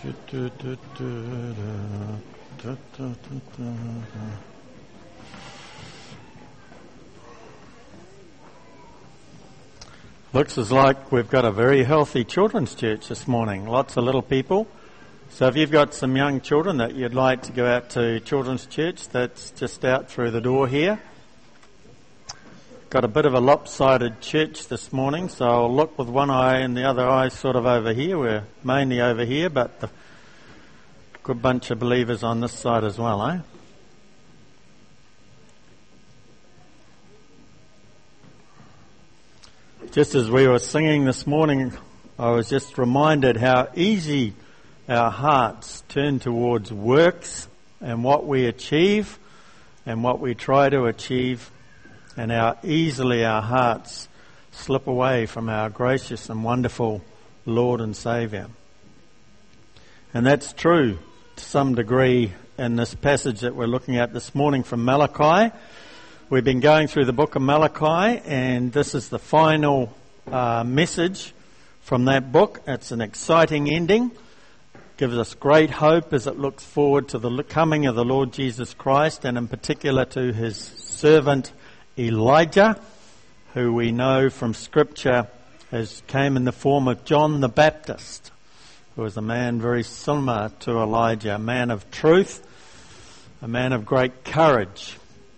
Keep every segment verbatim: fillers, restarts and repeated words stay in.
Looks as like we've got a very healthy children's church this morning. Lots of little people. So if you've got some young children that you'd like to go out to children's church, that's just out through the door here. Got a bit of a lopsided church this morning, so I'll look with one eye and the other eye sort of over here. We're mainly over here, but the good bunch of believers on this side as well, eh? Just as we were singing this morning, I was just reminded how easy our hearts turn towards works and what we achieve and what we try to achieve, and how easily our hearts slip away from our gracious and wonderful Lord and Saviour. And that's true to some degree in this passage that we're looking at this morning from Malachi. We've been going through the book of Malachi, and this is the final uh, message from that book. It's an exciting ending. Gives us great hope as it looks forward to the coming of the Lord Jesus Christ, and in particular to his servant Elijah, who we know from Scripture as came in the form of John the Baptist, who was a man very similar to Elijah, a man of truth, a man of great courage.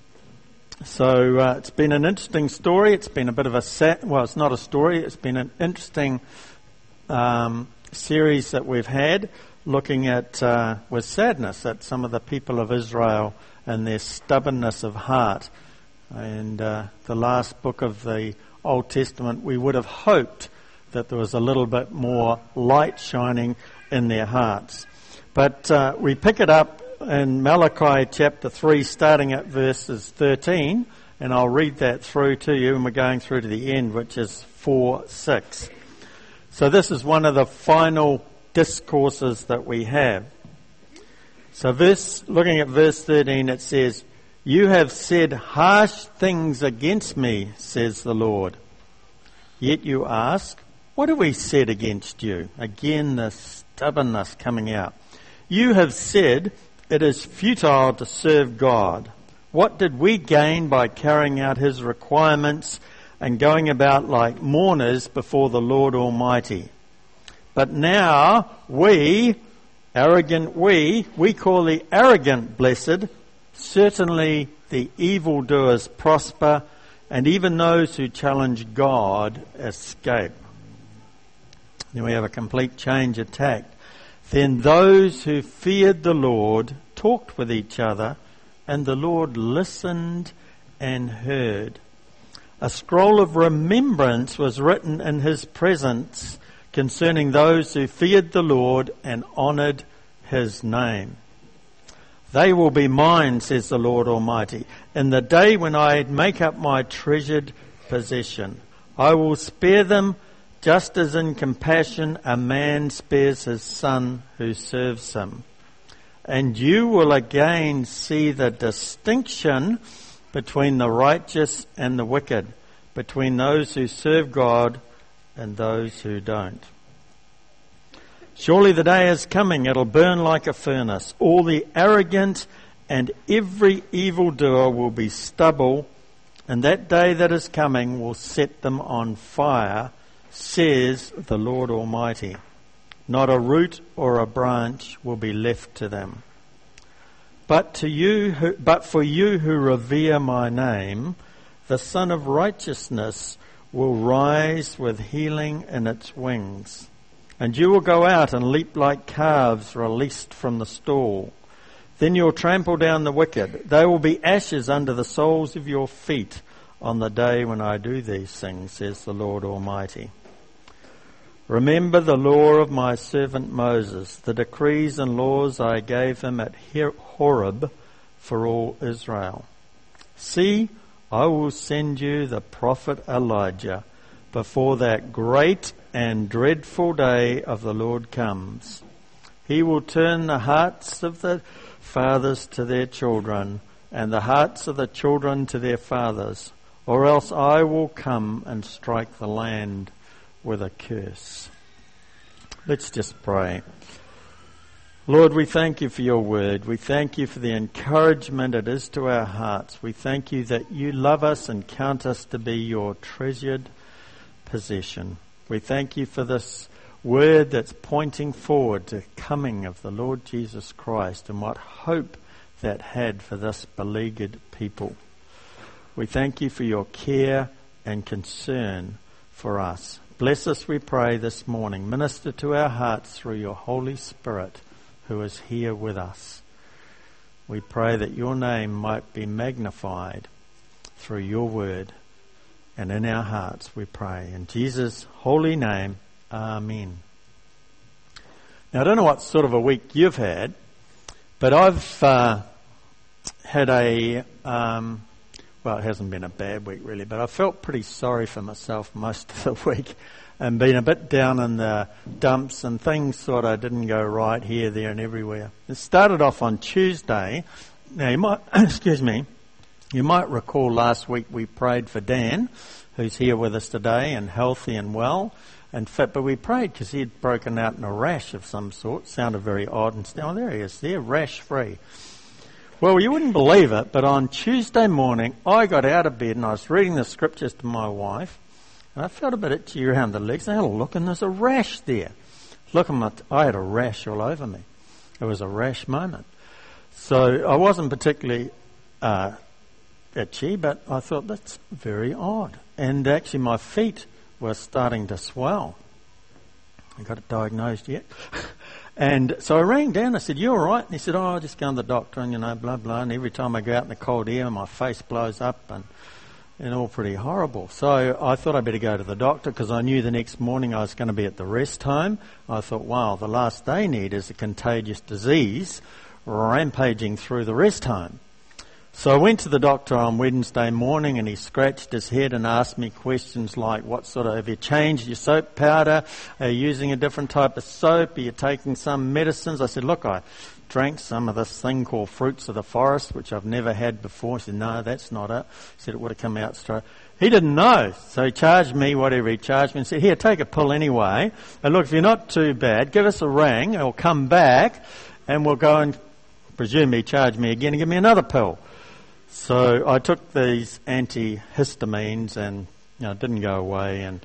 So uh, it's been an interesting story. It's been a bit of a set. Well, it's not a story. It's been an interesting um, series that we've had, looking at uh, with sadness at some of the people of Israel and their stubbornness of heart. And uh, the last book of the Old Testament, we would have hoped that there was a little bit more light shining in their hearts. But uh, we pick it up in Malachi chapter three, starting at verses thirteen, and I'll read that through to you, and we're going through to the end, which is four six. So this is one of the final discourses that we have. So verse, looking at verse thirteen, it says, "You have said harsh things against me, says the Lord. Yet you ask, what have we said against you?" Again, the stubbornness coming out. "You have said, it is futile to serve God. What did we gain by carrying out his requirements and going about like mourners before the Lord Almighty? But now we, arrogant we, we call the arrogant blessed. Certainly the evildoers prosper, and even those who challenge God escape." Then we have a complete change of tact. "Then those who feared the Lord talked with each other, and the Lord listened and heard. A scroll of remembrance was written in his presence concerning those who feared the Lord and honoured his name. They will be mine, says the Lord Almighty, in the day when I make up my treasured possession. I will spare them just as in compassion a man spares his son who serves him. And you will again see the distinction between the righteous and the wicked, between those who serve God and those who don't. Surely the day is coming, it'll burn like a furnace. All the arrogant and every evildoer will be stubble, and that day that is coming will set them on fire, says the Lord Almighty. Not a root or a branch will be left to them. But to you, who, but for you who revere my name, the Son of Righteousness will rise with healing in its wings. And you will go out and leap like calves released from the stall. Then you'll trample down the wicked. They will be ashes under the soles of your feet on the day when I do these things, says the Lord Almighty. Remember the law of my servant Moses, the decrees and laws I gave him at Horeb for all Israel. See, I will send you the prophet Elijah before that great and dreadful day of the Lord comes. He will turn the hearts of the fathers to their children, and the hearts of the children to their fathers, or else I will come and strike the land with a curse. Let's just pray. Lord, we thank you for your word. We thank you for the encouragement it is to our hearts. We thank you that you love us and count us to be your treasured possession. We thank you for this word that's pointing forward to the coming of the Lord Jesus Christ and what hope that had for this beleaguered people. We thank you for your care and concern for us. Bless us, we pray, this morning. Minister to our hearts through your Holy Spirit, who is here with us. We pray that your name might be magnified through your word and in our hearts, we pray. In Jesus' holy name, amen. Now, I don't know what sort of a week you've had, but I've uh, had a, um, well, it hasn't been a bad week really, but I felt pretty sorry for myself most of the week and been a bit down in the dumps, and things sort of didn't go right here, there and everywhere. It started off on Tuesday. Now, you might, excuse me, you might recall last week we prayed for Dan, who's here with us today and healthy and well and fit, but we prayed because he had broken out in a rash of some sort. Sounded very odd, and oh, there he is, there, rash free. Well, you wouldn't believe it, but on Tuesday morning I got out of bed and I was reading the scriptures to my wife, and I felt a bit itchy around the legs. I had a look, and there's a rash there. Look, at my t- I had a rash all over me. It was a rash moment. So I wasn't particularly uh, itchy, but I thought that's very odd. And actually my feet were starting to swell. I got it diagnosed yet. And so I rang down. I said, "You all right?" And he said, "Oh, I'll just go to the doctor, and you know, blah, blah. And every time I go out in the cold air, my face blows up and and all pretty horrible." So I thought I'd better go to the doctor because I knew the next morning I was going to be at the rest home. I thought, wow, the last they need is a contagious disease rampaging through the rest home. So I went to the doctor on Wednesday morning, and he scratched his head and asked me questions like, what sort of, have you changed your soap powder? Are you using a different type of soap? Are you taking some medicines? I said, look, I drank some of this thing called Fruits of the Forest, which I've never had before. He said, no, that's not it. He said it would have come out straight. He didn't know, so he charged me whatever he charged me and said, here, take a pill anyway. And look, if you're not too bad, give us a ring, or come back, and we'll go and presume he charged me again and give me another pill. So I took these antihistamines, and you know, it didn't go away, and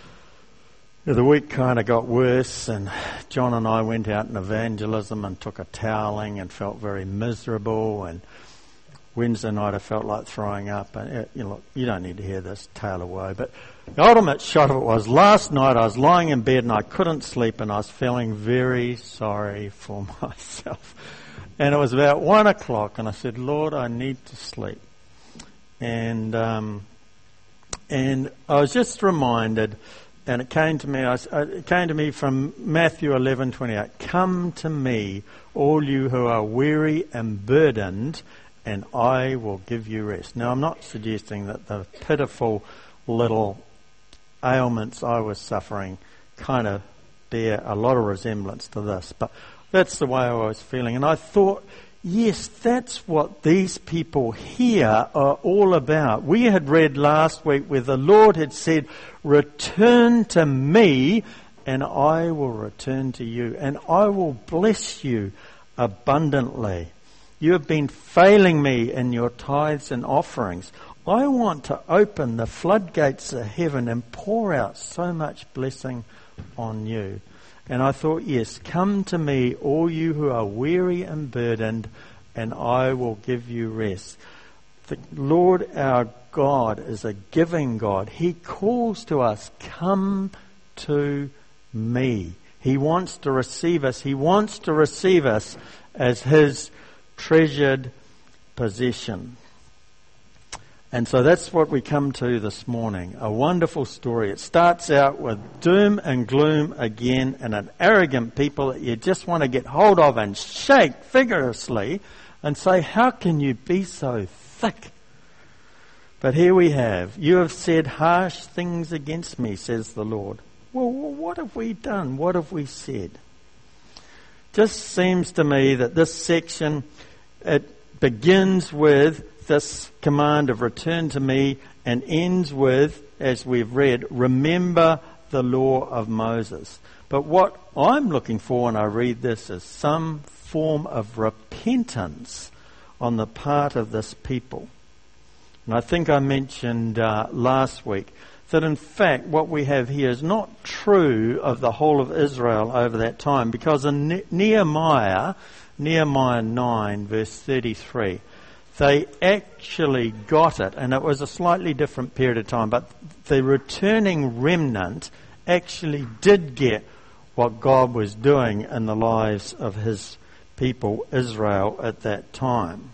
the week kind of got worse, and John and I went out in evangelism and took a toweling and felt very miserable, and Wednesday night I felt like throwing up. And it, you know, look, you don't need to hear this tale of woe, but the ultimate shot of it was last night I was lying in bed and I couldn't sleep, and I was feeling very sorry for myself. And it was about one o'clock, and I said, Lord, I need to sleep. And um, and I was just reminded, and it came to me. I, it came to me from Matthew eleven twenty-eight. Come to me, all you who are weary and burdened, and I will give you rest. Now, I'm not suggesting that the pitiful little ailments I was suffering kind of bear a lot of resemblance to this, but that's the way I was feeling. And I thought, yes, that's what these people here are all about. We had read last week where the Lord had said, return to me and I will return to you, and I will bless you abundantly. You have been failing me in your tithes and offerings. I want to open the floodgates of heaven and pour out so much blessing on you. And I thought, yes, come to me, all you who are weary and burdened, and I will give you rest. The Lord our God is a giving God. He calls to us, come to me. He wants to receive us. He wants to receive us as his treasured possession. And so that's what we come to this morning. A wonderful story. It starts out with doom and gloom again, and an arrogant people that you just want to get hold of and shake vigorously and say, how can you be so thick? But here we have, you have said harsh things against me, says the Lord. Well, what have we done? What have we said? Just seems to me that this section, it begins with this command of return to me and ends with, as we've read, remember the law of Moses. But what I'm looking for when I read this is some form of repentance on the part of this people. And I think I mentioned uh, last week that in fact what we have here is not true of the whole of Israel over that time, because in ne- Nehemiah, Nehemiah nine verse thirty-three, they actually got it, and it was a slightly different period of time, but the returning remnant actually did get what God was doing in the lives of his people, Israel, at that time.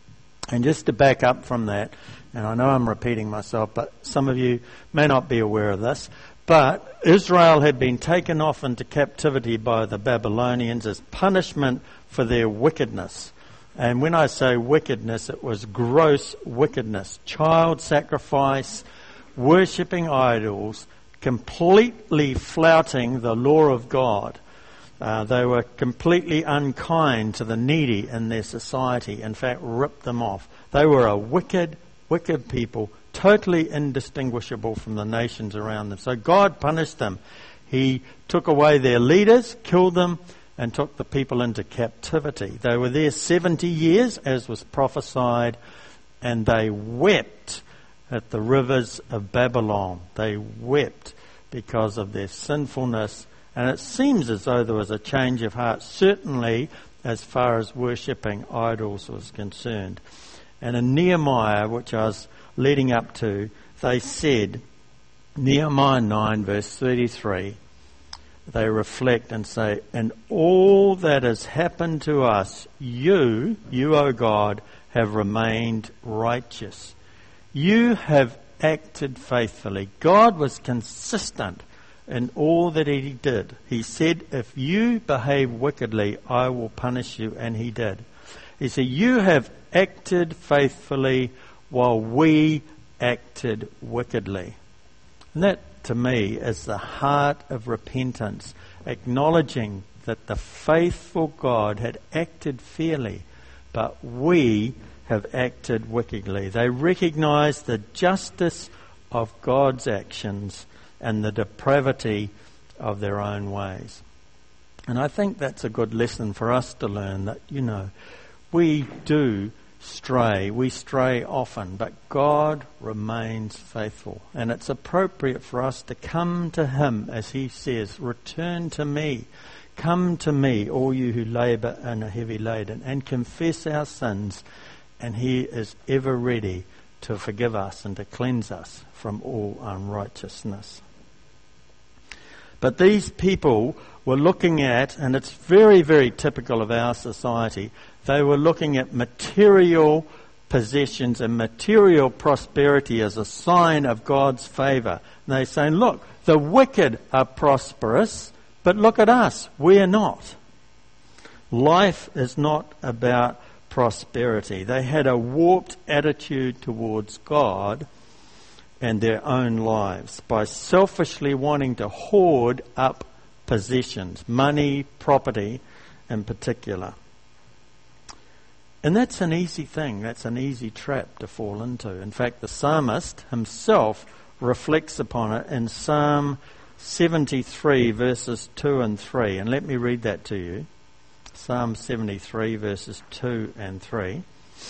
And just to back up from that, and I know I'm repeating myself, but some of you may not be aware of this, but Israel had been taken off into captivity by the Babylonians as punishment for their wickedness. And when I say wickedness, it was gross wickedness. Child sacrifice, worshipping idols, completely flouting the law of God. Uh, they were completely unkind to the needy in their society. In fact, ripped them off. They were a wicked, wicked people, totally indistinguishable from the nations around them. So God punished them. He took away their leaders, killed them, and took the people into captivity. They were there seventy years, as was prophesied, and they wept at the rivers of Babylon. They wept because of their sinfulness, and it seems as though there was a change of heart, certainly as far as worshipping idols was concerned. And in Nehemiah, which I was leading up to, they said, Nehemiah nine verse thirty-three, they reflect and say, "And all that has happened to us, you, you, O God, have remained righteous. You have acted faithfully." God was consistent in all that he did. He said, if you behave wickedly, I will punish you, and he did. He said, you have acted faithfully while we acted wickedly. And that, to me, is the heart of repentance, acknowledging that the faithful God had acted fairly, but we have acted wickedly. They recognize the justice of God's actions and the depravity of their own ways. And I think that's a good lesson for us to learn, that, you know, we do stray, we stray often, but God remains faithful. And it's appropriate for us to come to him, as he says, return to me. Come to me, all you who labour and are heavy laden, and confess our sins, and he is ever ready to forgive us and to cleanse us from all unrighteousness. But these people were looking at, and it's very, very typical of our society, they were looking at material possessions and material prosperity as a sign of God's favour. And they're saying, look, the wicked are prosperous, but look at us, we're not. Life is not about prosperity. They had a warped attitude towards God and their own lives by selfishly wanting to hoard up possessions, money, property in particular. And that's an easy thing, that's an easy trap to fall into. In fact, the psalmist himself reflects upon it in Psalm seventy-three verses two and three. And let me read that to you. Psalm seventy-three verses two and three.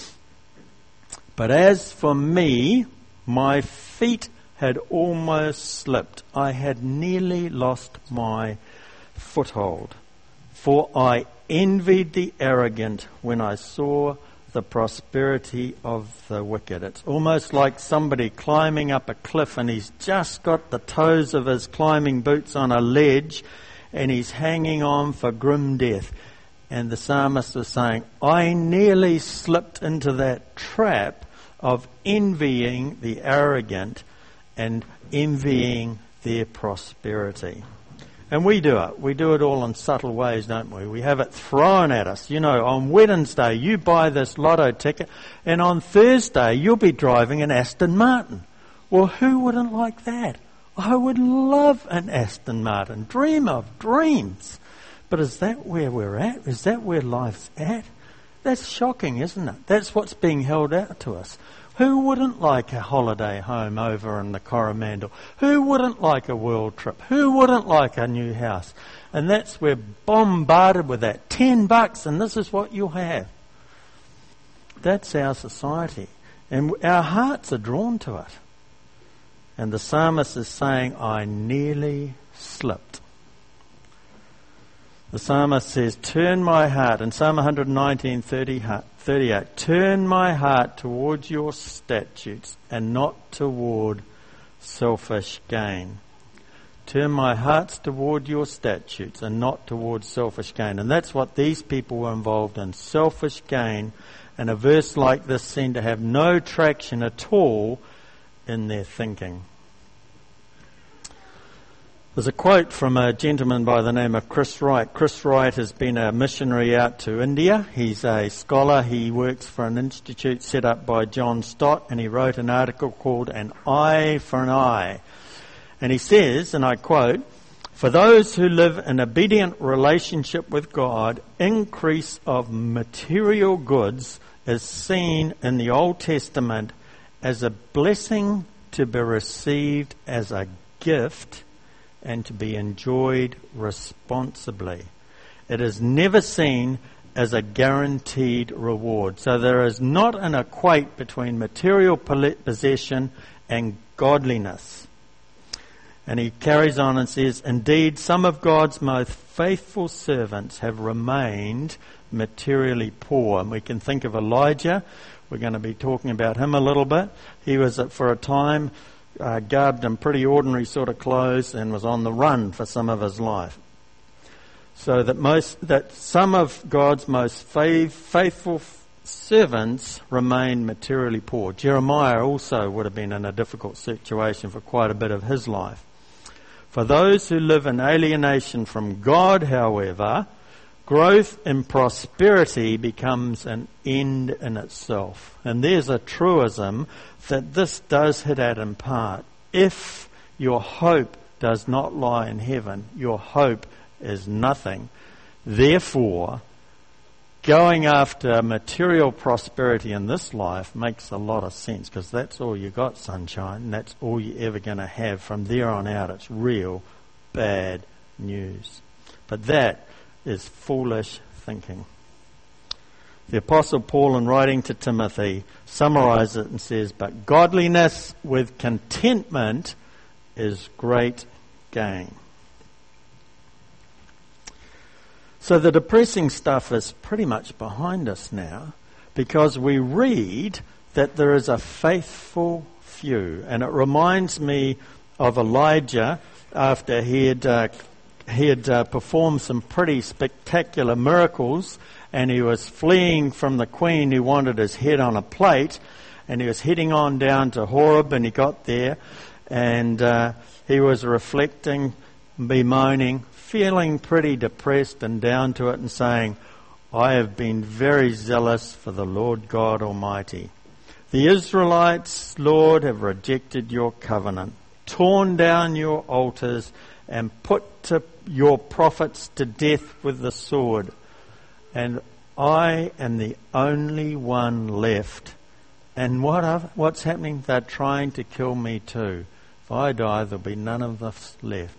But as for me, my feet had almost slipped. I had nearly lost my foothold. For I envied the arrogant when I saw the prosperity of the wicked. It's almost like somebody climbing up a cliff, and he's just got the toes of his climbing boots on a ledge, and he's hanging on for grim death. And the psalmist is saying, I nearly slipped into that trap of envying the arrogant and envying their prosperity. And we do it. We do it all in subtle ways, don't we? We have it thrown at us. You know, on Wednesday you buy this lotto ticket, and on Thursday you'll be driving an Aston Martin. Well, who wouldn't like that? I would love an Aston Martin. Dream of dreams. But is that where we're at? Is that where life's at? That's shocking, isn't it? That's what's being held out to us. Who wouldn't like a holiday home over in the Coromandel? Who wouldn't like a world trip? Who wouldn't like a new house? And that's, we're bombarded with that. Ten bucks and this is what you'll have. That's our society. And our hearts are drawn to it. And the psalmist is saying, I nearly slipped. The psalmist says, turn my heart, in Psalm one nineteen, thirty-eight, turn my heart towards your statutes and not toward selfish gain. Turn my hearts toward your statutes and not toward selfish gain. And that's what these people were involved in, selfish gain. And a verse like this seemed to have no traction at all in their thinking. There's a quote from a gentleman by the name of Chris Wright. Chris Wright has been a missionary out to India. He's a scholar. He works for an institute set up by John Stott, and he wrote an article called An Eye for an Eye. And he says, and I quote, for those who live in obedient relationship with God, increase of material goods is seen in the Old Testament as a blessing to be received as a gift and to be enjoyed responsibly. It is never seen as a guaranteed reward. So there is not an equate between material possession and godliness. And he carries on and says, indeed, some of God's most faithful servants have remained materially poor. And we can think of Elijah. We're going to be talking about him a little bit. He was, for a time, uh, garbed in pretty ordinary sort of clothes and was on the run for some of his life. So that most, that some of God's most faith, faithful servants remain materially poor. Jeremiah also would have been in a difficult situation for quite a bit of his life. For those who live in alienation from God, however, growth in prosperity becomes an end in itself. And there's a truism that this does hit at in part. If your hope does not lie in heaven, your hope is nothing. Therefore, going after material prosperity in this life makes a lot of sense, because that's all you got, sunshine, and that's all you're ever going to have. From there on out, it's real bad news. But that is foolish thinking. The Apostle Paul, in writing to Timothy, summarizes it and says, but godliness with contentment is great gain. So the depressing stuff is pretty much behind us now, because we read that there is a faithful few. And it reminds me of Elijah after he had, uh, he had uh, performed some pretty spectacular miracles, and he was fleeing from the queen who wanted his head on a plate, and he was heading on down to Horeb, and he got there, and uh, he was reflecting, bemoaning, feeling pretty depressed and down to it, and saying, I have been very zealous for the Lord God Almighty. The Israelites, Lord, have rejected your covenant, torn down your altars, and put to your prophets to death with the sword. And I am the only one left. And what are, what's happening? They're trying to kill me too. If I die, there'll be none of us left.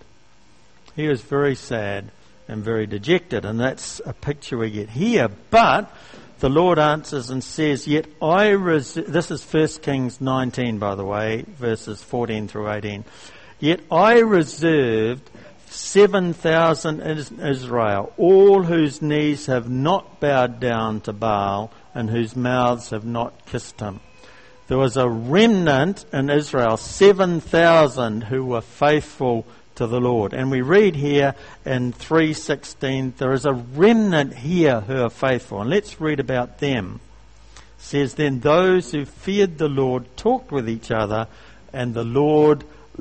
He was very sad and very dejected, and that's a picture we get here. But the Lord answers and says, yet I res-, this is First Kings nineteen, by the way, verses fourteen through eighteen. Yet I reserved seven thousand in Israel, all whose knees have not bowed down to Baal and whose mouths have not kissed him. There was a remnant in Israel, seven thousand who were faithful to the Lord. And we read here in three sixteen, there is a remnant here who are faithful. And let's read about them. It says, then those who feared the Lord talked with each other, and the Lord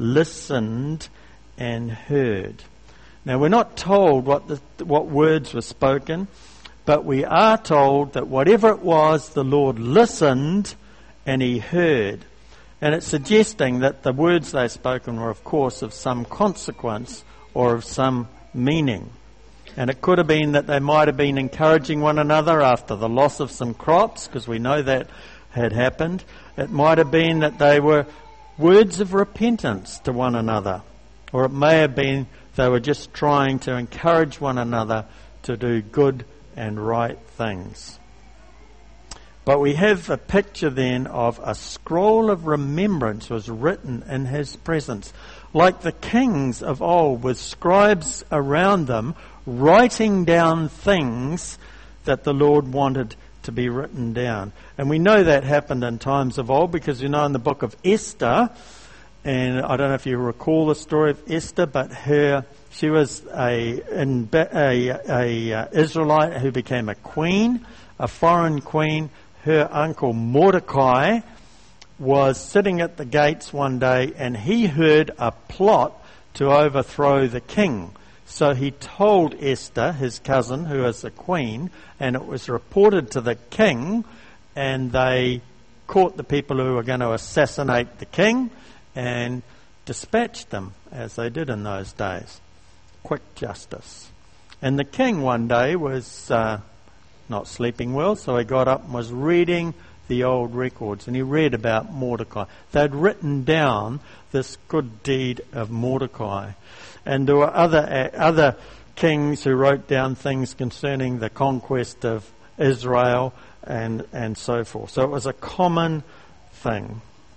listened and heard. Now, we're not told what the, what words were spoken, but we are told that whatever it was, the Lord listened and he heard. And it's suggesting that the words they've spoken were, of course, of some consequence or of some meaning. And it could have been that they might have been encouraging one another after the loss of some crops, because we know that had happened. It might have been that they were words of repentance to one another. Or it may have been they were just trying to encourage one another to do good and right things. But we have a picture then of a scroll of remembrance was written in his presence. Like the kings of old, with scribes around them, writing down things that the Lord wanted to be written down. And we know that happened in times of old because you know in the book of Esther, and I don't know if you recall the story of Esther, but her she was a, in, a, a, a Israelite who became a queen, a foreign queen. Her uncle Mordecai was sitting at the gates one day and he heard a plot to overthrow the king. So he told Esther, his cousin, who is a queen, and it was reported to the king, and they caught the people who were going to assassinate the king and dispatched them, as they did in those days. Quick justice. And the king one day was uh, not sleeping well, so he got up and was reading the old records, and he read about Mordecai. They'd written down this good deed of Mordecai. And there were other uh, other kings who wrote down things concerning the conquest of Israel and, and so forth. So it was a common thing.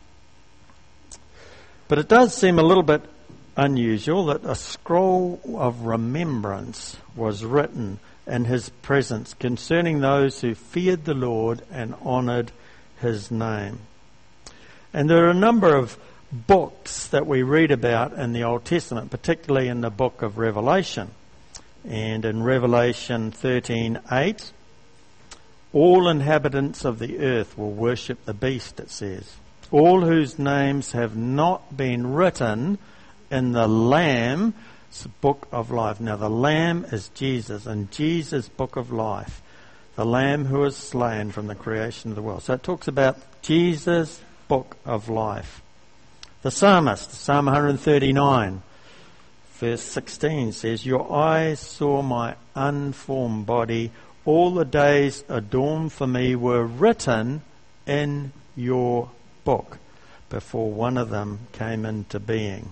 But it does seem a little bit unusual that a scroll of remembrance was written in his presence concerning those who feared the Lord and honoured his name. And there are a number of books that we read about in the Old Testament, particularly in the book of Revelation. And in Revelation thirteen eight, all inhabitants of the earth will worship the beast, it says. All whose names have not been written in the Lamb's book of life. Now the Lamb is Jesus, and Jesus' book of life. The Lamb who was slain from the creation of the world. So it talks about Jesus' book of life. The psalmist, Psalm one thirty-nine, verse sixteen says, your eyes saw my unformed body. All the days adorned for me were written in your book before one of them came into being.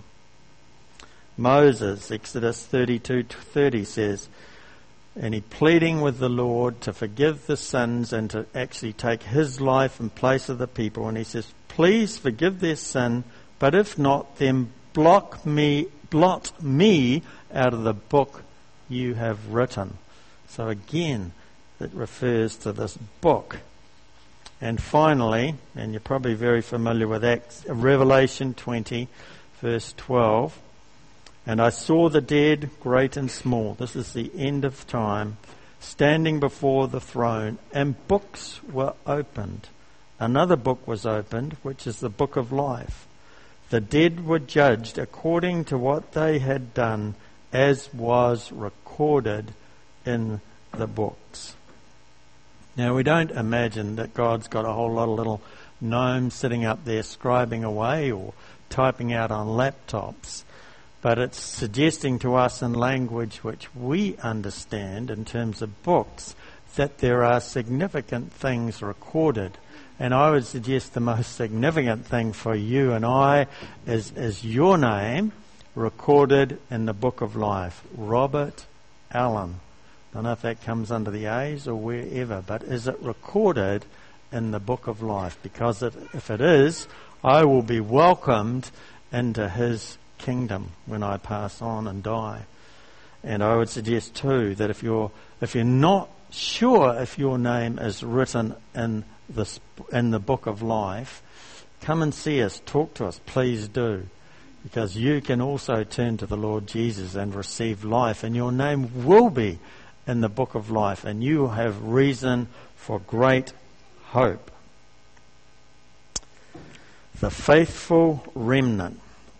Moses, Exodus thirty-two thirty says, and he pleading with the Lord to forgive the sins and to actually take his life in place of the people. And he says, please forgive their sin, but if not, then block me, blot me out of the book you have written. So again, it refers to this book. And finally, and you're probably very familiar with Acts, Revelation twenty, verse twelve, and I saw the dead, great and small, this is the end of time, standing before the throne, and books were opened. Another book was opened, which is the book of life. The dead were judged according to what they had done, as was recorded in the books. Now, we don't imagine that God's got a whole lot of little gnomes sitting up there scribing away or typing out on laptops, but it's suggesting to us in language which we understand in terms of books that there are significant things recorded. And I would suggest the most significant thing for you and I is, is your name recorded in the book of life. Robert Allen. I don't know if that comes under the A's or wherever, but is it recorded in the book of life? Because it, if it is, I will be welcomed into his kingdom when I pass on and die. And I would suggest too that if you're if you're not sure if your name is written in this in the book of life, come and see us, talk to us, please do. Because you can also turn to the Lord Jesus and receive life, and your name will be in the book of life, and you have reason for great hope. The faithful remnant.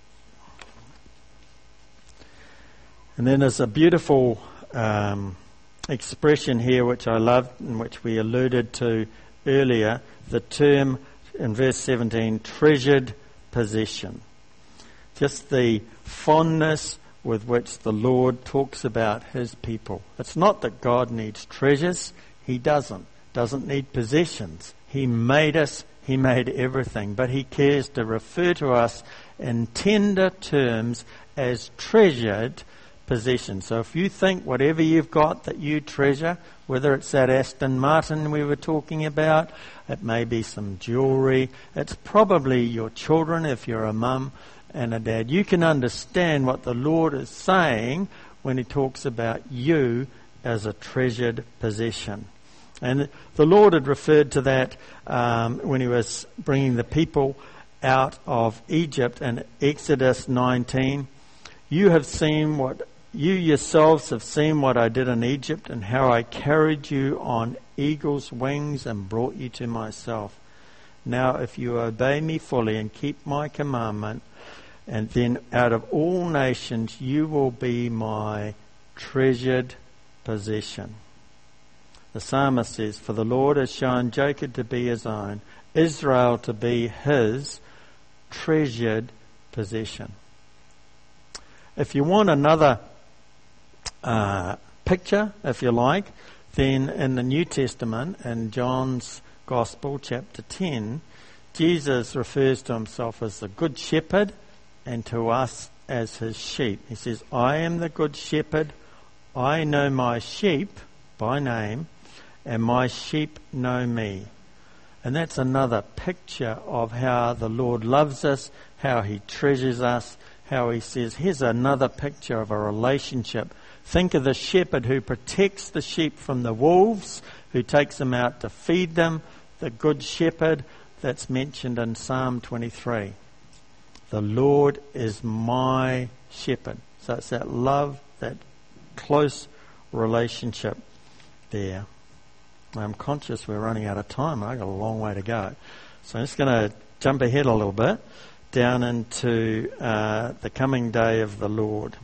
And then there's a beautiful um, expression here which I love and which we alluded to earlier, the term in verse seventeen, treasured possession. Just the fondness with which the Lord talks about his people. It's not that God needs treasures. He doesn't. Doesn't need possessions. He made us He made everything, but he cares to refer to us in tender terms as treasured possessions. So if you think whatever you've got that you treasure, whether it's that Aston Martin we were talking about, it may be some jewellery, it's probably your children if you're a mum and a dad. You can understand what the Lord is saying when he talks about you as a treasured possession. And the Lord had referred to that um, when he was bringing the people out of Egypt in Exodus nineteen. You have seen what, you yourselves have seen what I did in Egypt and how I carried you on eagle's wings and brought you to myself. Now if you obey me fully and keep my commandment, and then out of all nations you will be my treasured possession. The psalmist says, for the Lord has shown Jacob to be his own, Israel to be his treasured possession. If you want another uh, picture, if you like, then in the New Testament, in John's Gospel, chapter ten, Jesus refers to himself as the Good Shepherd and to us as his sheep. He says, I am the Good Shepherd. I know my sheep by name, and my sheep know me. And that's another picture of how the Lord loves us, how he treasures us, how he says, here's another picture of a relationship. Think of the shepherd who protects the sheep from the wolves, who takes them out to feed them, the good shepherd that's mentioned in Psalm twenty-three. The Lord is my shepherd. So it's that love, that close relationship there. I'm conscious we're running out of time. I've got a long way to go. So I'm just going to jump ahead a little bit down into uh, the coming day of the Lord.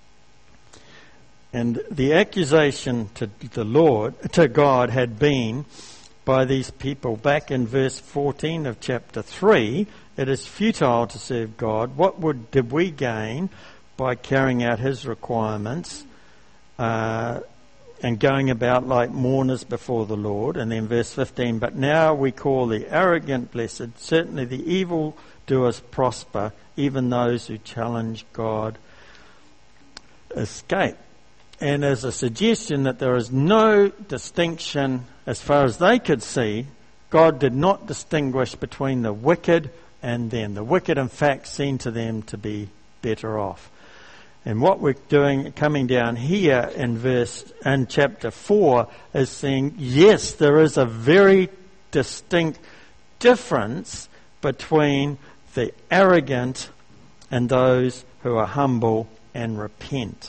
And the accusation to the Lord, to God, had been by these people back in verse fourteen of chapter three, it is futile to serve God. What would did we gain by carrying out his requirements uh, and going about like mourners before the Lord? And then verse fifteen, but now we call the arrogant blessed, certainly the evil doers prosper, even those who challenge God escape. And there's a suggestion that there is no distinction, as far as they could see. God did not distinguish between the wicked and them. The wicked, in fact, seemed to them to be better off. And what we're doing, coming down here in verse, in chapter four, is saying, yes, there is a very distinct difference between the arrogant and those who are humble and repent.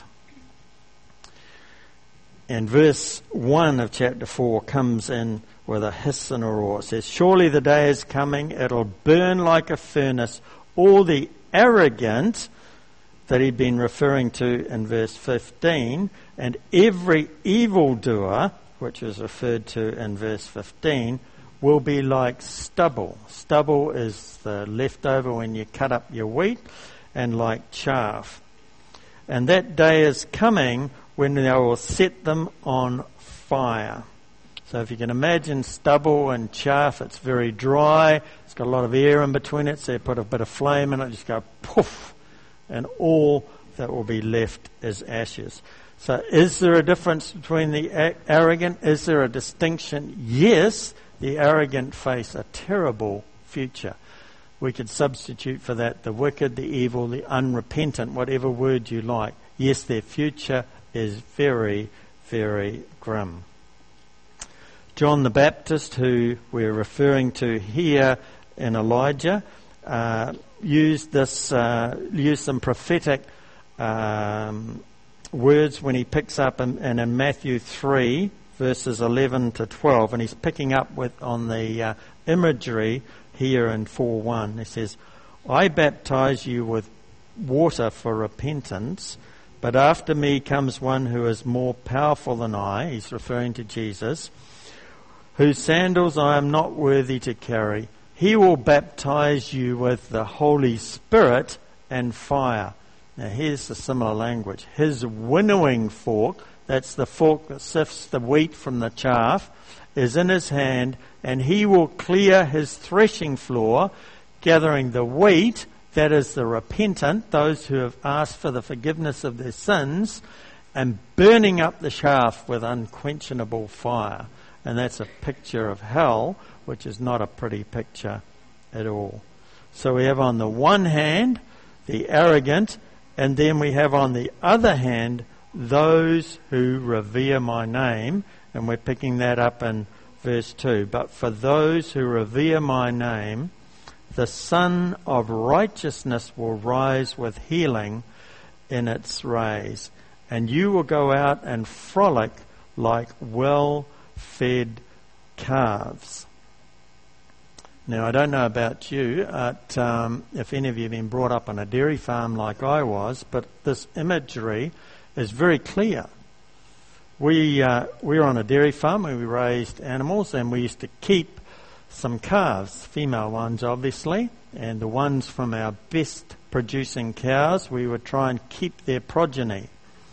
And verse one of chapter four comes in with a hiss and a roar. It says, surely the day is coming, it'll burn like a furnace. All the arrogant that he'd been referring to in verse fifteen, and every evildoer, which is referred to in verse fifteen, will be like stubble. Stubble is the leftover when you cut up your wheat, and like chaff. And that day is coming when they will set them on fire. So if you can imagine stubble and chaff, it's very dry, it's got a lot of air in between it, so you put a bit of flame in it, just go poof, and all that will be left is ashes. So is there a difference between the a- arrogant? Is there a distinction? Yes, the arrogant face a terrible future. We could substitute for that the wicked, the evil, the unrepentant, whatever word you like. Yes, their future is very, very grim. John the Baptist, who we're referring to here in Elijah, uh, used this, uh, used some prophetic um, words when he picks up in, in, in Matthew three, verses eleven to twelve, and he's picking up with on the uh, imagery here in four one. He says, I baptize you with water for repentance, but after me comes one who is more powerful than I, he's referring to Jesus, whose sandals I am not worthy to carry. He will baptize you with the Holy Spirit and fire. Now here's the similar language. His winnowing fork, that's the fork that sifts the wheat from the chaff, is in his hand, and he will clear his threshing floor, gathering the wheat, that is the repentant, those who have asked for the forgiveness of their sins, and burning up the chaff with unquenchable fire. And that's a picture of hell, which is not a pretty picture at all. So we have on the one hand the arrogant, and then we have on the other hand those who revere my name, and we're picking that up in verse two. But for those who revere my name, the Sun of Righteousness will rise with healing in its rays, and you will go out and frolic like well-fed calves. Now, I don't know about you, at, um, if any of you have been brought up on a dairy farm like I was, but this imagery is very clear. We uh, we were on a dairy farm where we raised animals, and we used to keep some calves, female ones obviously, and the ones from our best producing cows, we would try and keep their progeny.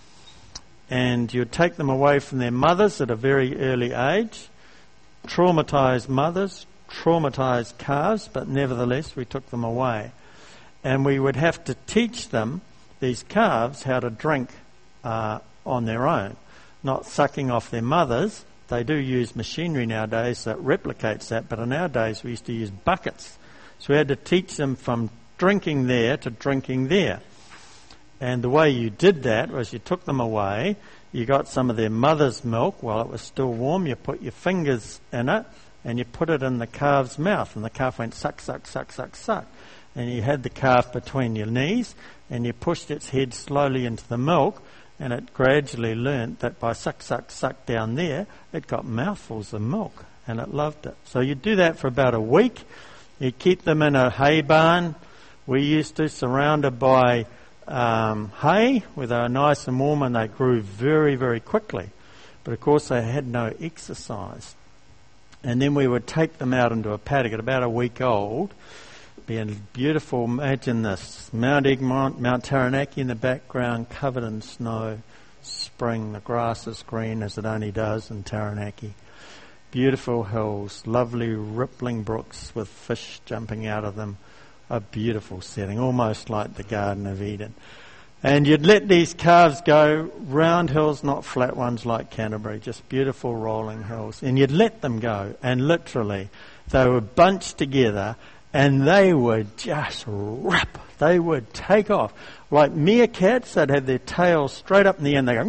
And you'd take them away from their mothers at a very early age, traumatise mothers, traumatise calves, but nevertheless we took them away. And we would have to teach them, these calves, how to drink uh, on their own, not sucking off their mothers. They do use machinery nowadays that replicates that, but in our days we used to use buckets. So we had to teach them from drinking there to drinking there. And the way you did that was you took them away, you got some of their mother's milk while it was still warm, you put your fingers in it, and you put it in the calf's mouth, and the calf went suck, suck, suck, suck, suck. And you had the calf between your knees, and you pushed its head slowly into the milk, and it gradually learnt that by suck, suck, suck down there, it got mouthfuls of milk, and it loved it. So you do that for about a week. You keep them in a hay barn. We used to, surrounded by um, hay, where they were nice and warm, and they grew very, very quickly. But of course they had no exercise. And then we would take them out into a paddock at about a week old. Being beautiful, imagine this, Mount Egmont, Mount Taranaki in the background, covered in snow, spring, the grass is green as it only does in Taranaki. Beautiful hills, lovely rippling brooks with fish jumping out of them. A beautiful setting, almost like the Garden of Eden. And you'd let these calves go round hills, not flat ones like Canterbury, just beautiful rolling hills. And you'd let them go, and literally they were bunched together, and they would just rip. They would take off. Like meerkats, they'd have their tails straight up in the end. They go,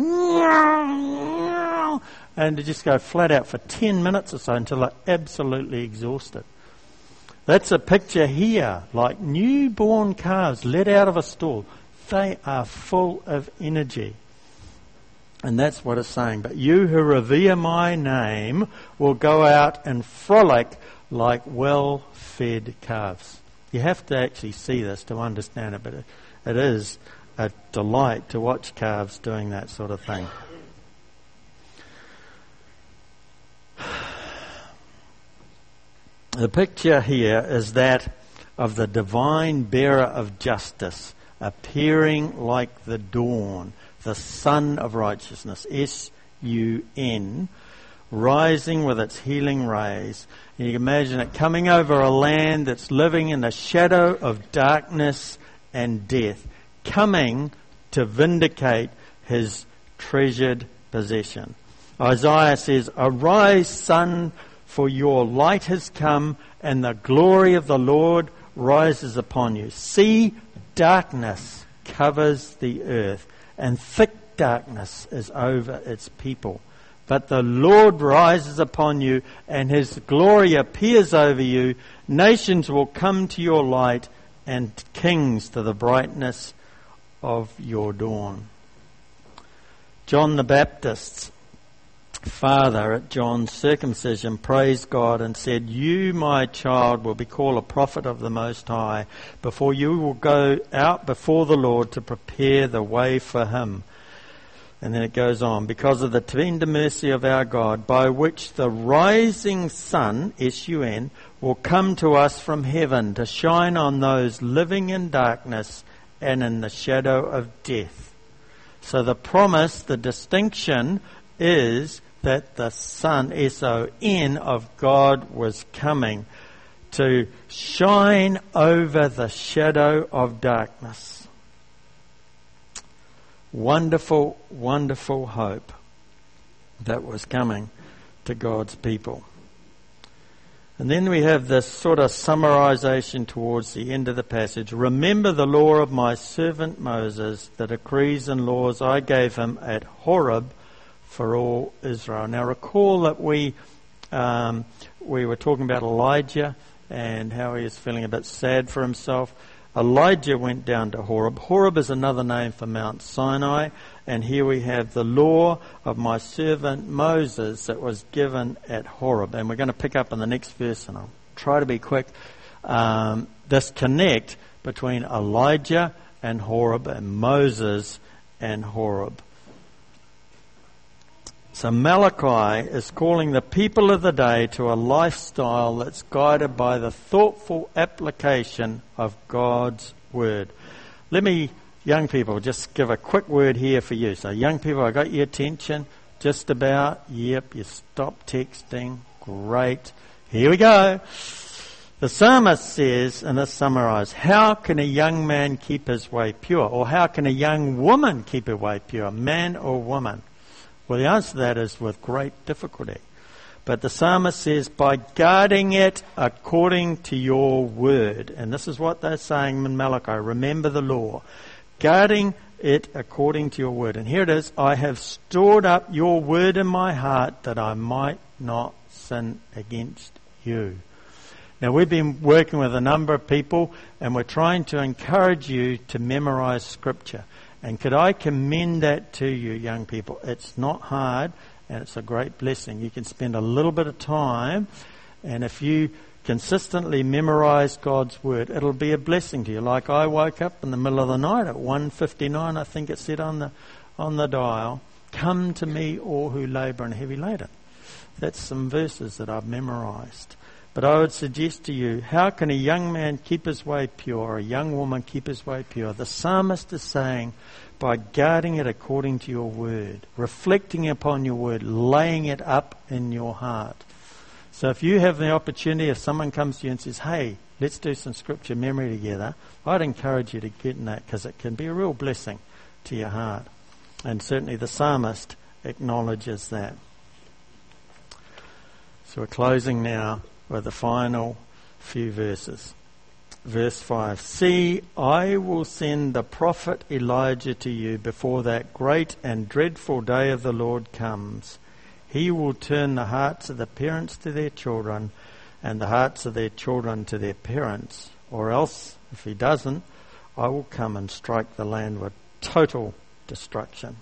and they just go flat out for ten minutes or so until they're absolutely exhausted. That's a picture here, like newborn calves let out of a stall. They are full of energy. And that's what it's saying. But you who revere my name will go out and frolic like well-fed calves. You have to actually see this to understand it, but it, it is a delight to watch calves doing that sort of thing. The picture here is that of the divine bearer of justice, appearing like the dawn, the Sun of Righteousness, S U N, rising with its healing rays. And you can imagine it coming over a land that's living in the shadow of darkness and death, coming to vindicate his treasured possession. Isaiah says, "Arise, sun, for your light has come, and the glory of the Lord rises upon you. See, darkness covers the earth, and thick darkness is over its people. But the Lord rises upon you, and his glory appears over you. Nations will come to your light, and kings to the brightness of your dawn." John the Baptist's father at John's circumcision praised God and said, "You, my child, will be called a prophet of the Most High, before you will go out before the Lord to prepare the way for him." And then it goes on, "Because of the tender mercy of our God, by which the rising sun, S U N, will come to us from heaven to shine on those living in darkness and in the shadow of death." So the promise, the distinction is that the Son, S O N, of God was coming to shine over the shadow of darkness. Wonderful, wonderful hope that was coming to God's people. And then we have this sort of summarization towards the end of the passage. Remember the law of my servant Moses, the decrees and laws I gave him at Horeb for all Israel. Now recall that we um, we were talking about Elijah and how he was feeling a bit sad for himself. Elijah went down to Horeb. Horeb is another name for Mount Sinai. And here we have the law of my servant Moses that was given at Horeb. And we're going to pick up in the next verse, and I'll try to be quick. Um, this connect between Elijah and Horeb and Moses and Horeb. So Malachi is calling the people of the day to a lifestyle that's guided by the thoughtful application of God's word. Let me, young people, just give a quick word here for you. So young people, I got your attention just about. Yep, you stopped texting. Great. Here we go. The psalmist says, and this summarized, how can a young man keep his way pure? Or how can a young woman keep her way pure? Man or woman? Well, the answer to that is with great difficulty. But the psalmist says, by guarding it according to your word. And this is what they're saying in Malachi. Remember the law. Guarding it according to your word. And here it is. I have stored up your word in my heart that I might not sin against you. Now, we've been working with a number of people, and we're trying to encourage you to memorize Scripture. And could I commend that to you, young people? It's not hard, and it's a great blessing. You can spend a little bit of time, and if you consistently memorize God's word, it'll be a blessing to you. Like I woke up in the middle of the night at one fifty-nine, I think it said on the on the dial, come to me all who labour and are heavy laden. That's some verses that I've memorized. But I would suggest to you, how can a young man keep his way pure, or a young woman keep his way pure? The psalmist is saying, by guarding it according to your word, reflecting upon your word, laying it up in your heart. So if you have the opportunity, if someone comes to you and says, hey, let's do some scripture memory together, I'd encourage you to get in that, because it can be a real blessing to your heart. And certainly the psalmist acknowledges that. So we're closing now with the final few verses. Verse five. See, I will send the prophet Elijah to you before that great and dreadful day of the Lord comes. He will turn the hearts of the parents to their children, and the hearts of their children to their parents. Or else, if he doesn't, I will come and strike the land with total destruction.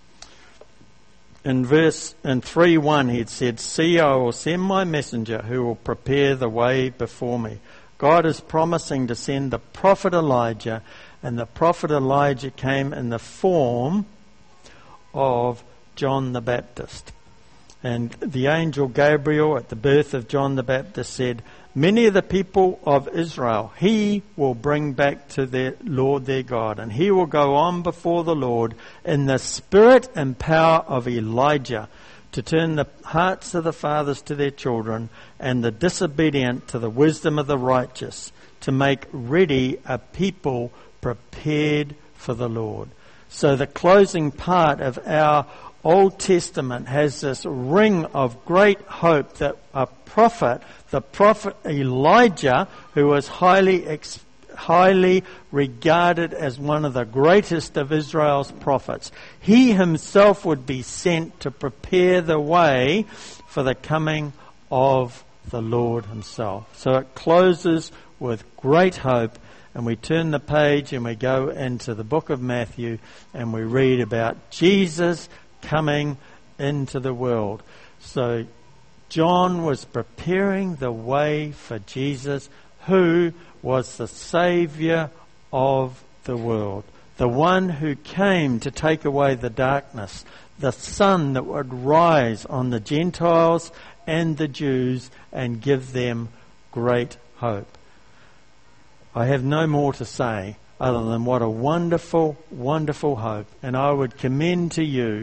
In verse in three one, he had said, see, I will send my messenger who will prepare the way before me. God is promising to send the prophet Elijah, and the prophet Elijah came in the form of John the Baptist. And the angel Gabriel at the birth of John the Baptist said, many of the people of Israel he will bring back to their Lord their God, and he will go on before the Lord in the spirit and power of Elijah, to turn the hearts of the fathers to their children, and the disobedient to the wisdom of the righteous, to make ready a people prepared for the Lord. So the closing part of our Old Testament has this ring of great hope that a prophet, the prophet Elijah, who was highly ex- highly regarded as one of the greatest of Israel's prophets, he himself would be sent to prepare the way for the coming of the Lord himself. So it closes with great hope, and we turn the page and we go into the book of Matthew, and we read about Jesus coming into the world. So John was preparing the way for Jesus, who was the Saviour of the world, the one who came to take away the darkness, the sun that would rise on the Gentiles and the Jews and give them great hope. I have no more to say other than what a wonderful, wonderful hope. And I would commend to you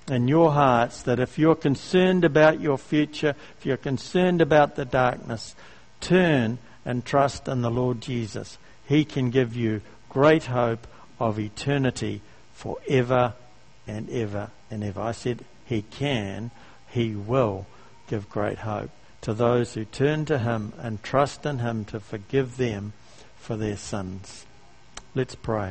in your hearts that if you're concerned about your future, if you're concerned about the darkness, turn and trust in the Lord Jesus. He can give you great hope of eternity forever and ever and ever. I said He can, He will give great hope to those who turn to Him and trust in Him to forgive them for their sins. Let's pray.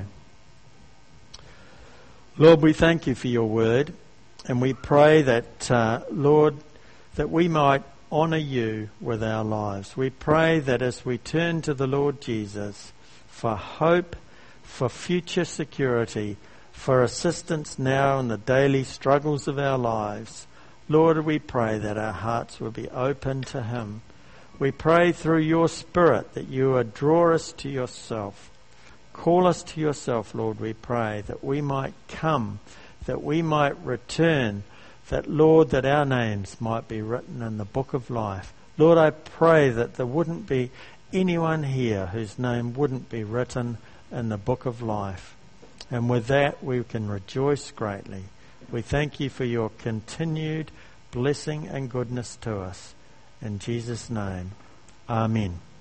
Lord, we thank You for Your word, and we pray that, uh, Lord, that we might honour You with our lives. We pray that as we turn to the Lord Jesus for hope, for future security, for assistance now in the daily struggles of our lives, Lord, we pray that our hearts will be open to Him. We pray through Your Spirit that You would draw us to Yourself. Call us to Yourself, Lord, we pray, that we might come, that we might return, that, Lord, that our names might be written in the book of life. Lord, I pray that there wouldn't be anyone here whose name wouldn't be written in the book of life. And with that, we can rejoice greatly. We thank You for Your continued blessing and goodness to us. In Jesus' name, Amen.